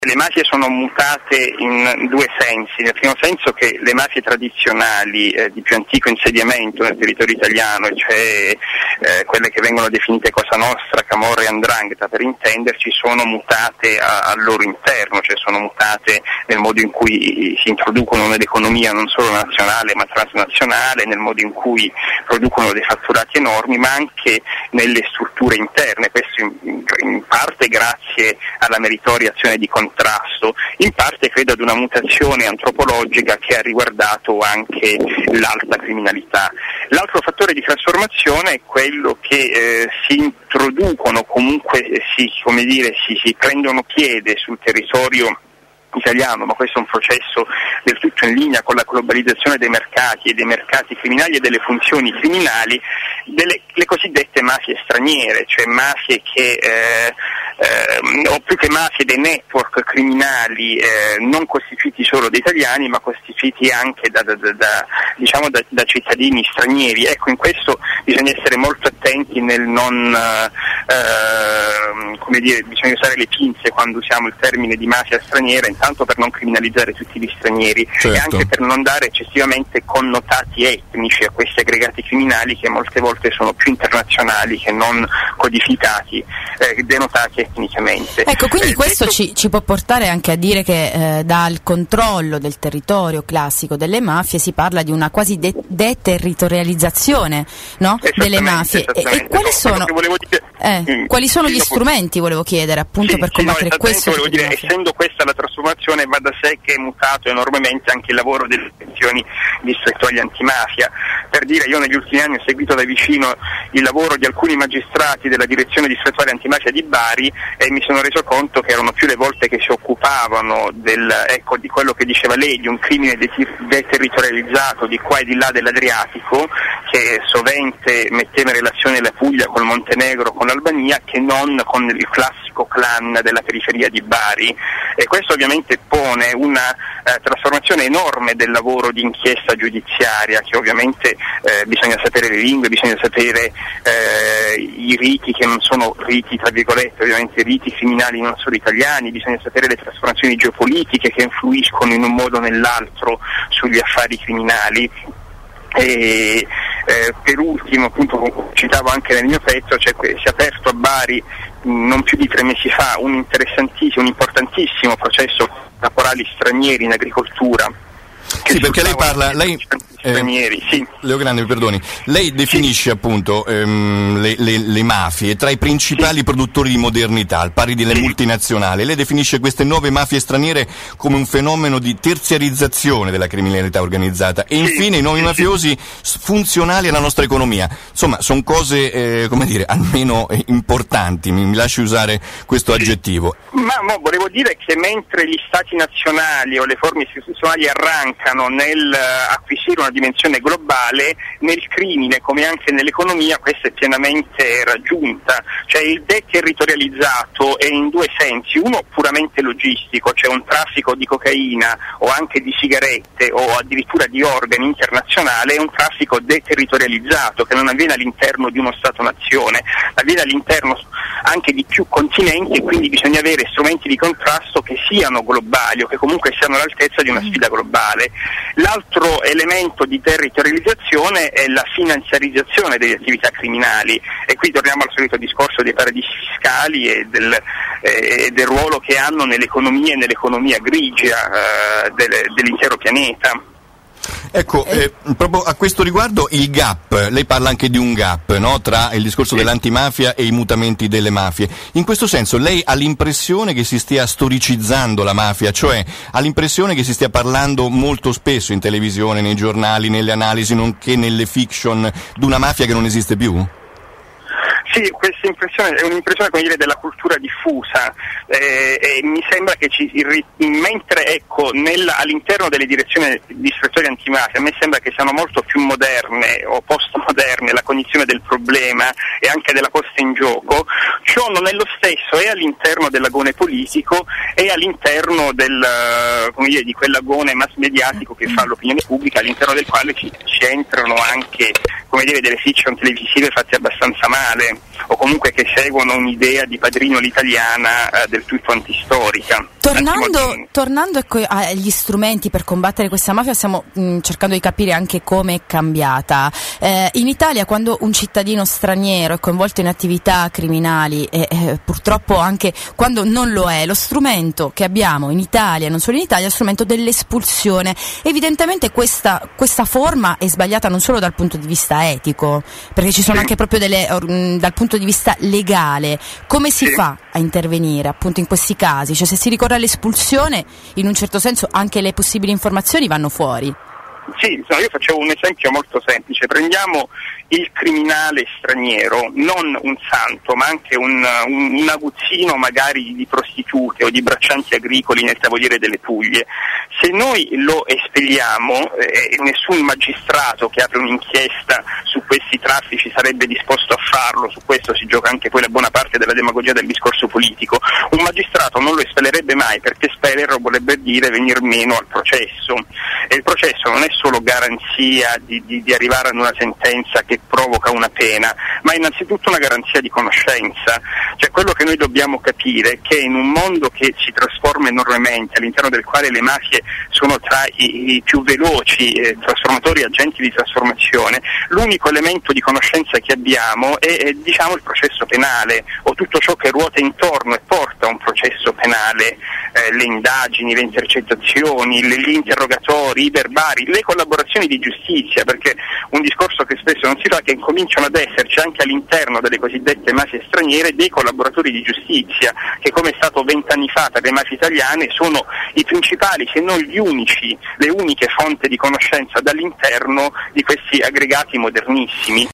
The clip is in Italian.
Le mafie sono mutate in due sensi. Nel primo senso che le mafie tradizionali di più antico insediamento nel territorio italiano, cioè quelle che vengono definite Cosa Nostra, Camorra e 'Ndrangheta per intenderci, sono mutate al loro interno, cioè sono mutate nel modo in cui si introducono nell'economia non solo nazionale ma transnazionale, nel modo in cui producono dei fatturati enormi, ma anche nelle strutture interne, questo in parte grazie alla meritoria azione di contrasto, in parte credo ad una mutazione antropologica che ha riguardato anche l'alta criminalità. L'altro fattore di trasformazione è quello che si introducono, comunque si prendono piede sul territorio italiano, ma questo è un processo del tutto in linea con la globalizzazione dei mercati e dei mercati criminali e delle funzioni criminali, le cosiddette mafie straniere, cioè mafie che o più che mafie, dei network criminali non costituiti solo da italiani ma costituiti anche da cittadini stranieri. Ecco, in questo bisogna essere molto attenti nel non bisogna usare le pinze quando usiamo il termine di mafia straniera, intanto per non criminalizzare tutti gli stranieri, certo, e anche per non dare eccessivamente connotati etnici a questi aggregati criminali che molte volte sono più internazionali che non codificati, denotati etnicamente. Ecco, quindi questo ci può portare anche a dire che dal controllo del territorio classico delle mafie si parla di una quasi deterritorializzazione, no? Delle mafie. E quali sono gli strumenti, volevo chiedere, appunto, per combattere questo? Volevo dire, essendo questa la trasformazione, va da sé che è mutato enormemente anche il lavoro delle sezioni distrettuali antimafia. Per dire, io negli ultimi anni ho seguito da vicino il lavoro di alcuni magistrati della direzione distrettuale antimafia di Bari e mi sono reso conto che erano più le volte che si occupavano di quello che diceva lei, di un crimine deterritorializzato di qua e di là dell'Adriatico, che sovente metteva in relazione la Puglia col Montenegro, con l'Albania, che non con il classico clan della periferia di Bari. E questo ovviamente pone una trasformazione enorme del lavoro di inchiesta giudiziaria, che ovviamente bisogna sapere le lingue, bisogna sapere i riti che non sono riti tra virgolette, ovviamente riti criminali non solo italiani, bisogna sapere le trasformazioni geopolitiche che influiscono in un modo o nell'altro sugli affari criminali. E per ultimo, appunto, citavo anche nel mio pezzo, si è aperto a Bari non più di 3 mesi fa un importantissimo processo caporali stranieri in agricoltura. Sì, perché lei parla, sì. Leo Grande, mi perdoni, lei definisce appunto le mafie tra i principali produttori di modernità, al pari delle multinazionali. Lei definisce queste nuove mafie straniere come un fenomeno di terziarizzazione della criminalità organizzata e infine i nuovi mafiosi funzionali alla nostra economia. Insomma, sono cose, almeno importanti, mi lasci usare questo aggettivo. Ma volevo dire che mentre gli stati nazionali o le forme istituzionali arrancano nel acquisire una dimensione globale, nel crimine come anche nell'economia questa è pienamente raggiunta, cioè il deterritorializzato è in due sensi: uno puramente logistico, cioè un traffico di cocaina o anche di sigarette o addirittura di organi internazionale, è un traffico deterritorializzato che non avviene all'interno di uno Stato-nazione, avviene all'interno anche di più continenti e quindi bisogna avere strumenti di contrasto che siano globali o che comunque siano all'altezza di una sfida globale. L'altro elemento di territorializzazione è la finanziarizzazione delle attività criminali e qui torniamo al solito discorso dei paradisi fiscali e del ruolo che hanno nell'economia e nell'economia grigia dell'intero pianeta. Ecco, proprio a questo riguardo il gap, lei parla anche di un gap, no? Tra il discorso dell'antimafia e i mutamenti delle mafie. In questo senso lei ha l'impressione che si stia storicizzando la mafia, cioè ha l'impressione che si stia parlando molto spesso in televisione, nei giornali, nelle analisi, nonché nelle fiction, di una mafia che non esiste più? Sì, questa impressione è un'impressione, come dire, della cultura diffusa e mi sembra che mentre all'interno delle direzioni distrettuali antimafia a me sembra che siano molto più moderne o postmoderne la cognizione del problema e anche della posta in gioco, ciò non è lo stesso è all'interno dell'agone politico e all'interno di quell'agone mass mediatico che fa l'opinione pubblica, all'interno del quale ci entrano anche, come dire, delle fiction televisive fatte abbastanza male. o comunque che seguono un'idea di padrino all'italiana del tutto antistorica. Tornando ecco, agli strumenti per combattere questa mafia, stiamo cercando di capire anche come è cambiata. In Italia, quando un cittadino straniero è coinvolto in attività criminali e purtroppo anche quando non lo è, lo strumento che abbiamo in Italia, non solo in Italia, è lo strumento dell'espulsione. Evidentemente questa forma è sbagliata non solo dal punto di vista etico, perché ci sono anche proprio dal punto di vista legale. Come si fa a intervenire appunto in questi casi? Cioè, se si ricorre all'espulsione, in un certo senso anche le possibili informazioni vanno fuori. Sì, io facevo un esempio molto semplice: prendiamo il criminale straniero, non un santo, ma anche un aguzzino magari di prostitute o di braccianti agricoli nel Tavoliere delle Puglie. Se noi lo espelliamo, nessun magistrato che apre un'inchiesta su questi traffici sarebbe disposto a farlo, su questo si gioca anche poi la buona parte della demagogia del discorso politico. Un magistrato non lo espellerebbe mai, perché espellere vorrebbe dire venir meno al processo, e il processo non è solo garanzia di arrivare ad una sentenza che provoca una pena, ma innanzitutto una garanzia di conoscenza. Cioè, quello che noi dobbiamo capire è che in un mondo che si trasforma enormemente, all'interno del quale le mafie sono tra i più veloci trasformatori e agenti di trasformazione, l'unico elemento di conoscenza che abbiamo è diciamo il processo penale, o tutto ciò che ruota intorno e porta a un processo penale, le indagini, le intercettazioni, gli interrogatori, i verbali, le collaborazioni di giustizia, perché un discorso che spesso non si fa è che cominciano ad esserci anche all'interno delle cosiddette mafie straniere dei collaboratori di giustizia, che come è stato 20 anni fa per le mafie italiane sono i principali, se non gli unici, le uniche fonti di conoscenza dall'interno di questi aggregati modernissimi.